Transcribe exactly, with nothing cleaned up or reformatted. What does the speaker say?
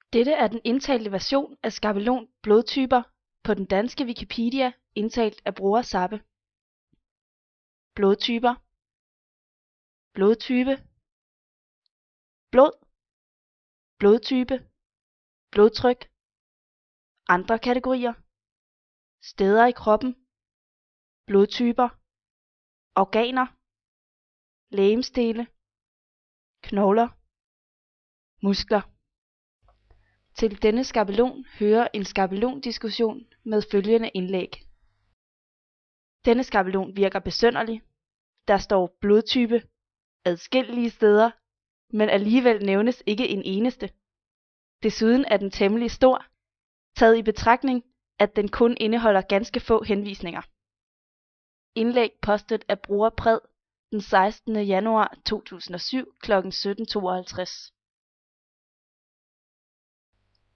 Dette er den indtalte version af skabelon blodtyper på den danske Wikipedia indtalt af bruger Zappe. Blodtyper. Blodtype. Blod. Blodtype. Blodtryk. Andre kategorier. Steder i kroppen. Blodtyper. Organer. Legemsdele. Knogler. Muskler. Til denne skabelon hører en skabelondiskussion med følgende indlæg. Denne skabelon virker besynderlig. Der står blodtype adskillige steder, men alligevel nævnes ikke en eneste. Desuden er den temmelig stor, taget i betragtning, at den kun indeholder ganske få henvisninger. Indlæg postet af bruger Pred den sekstende januar to tusind og syv klokken sytten tooghalvtreds.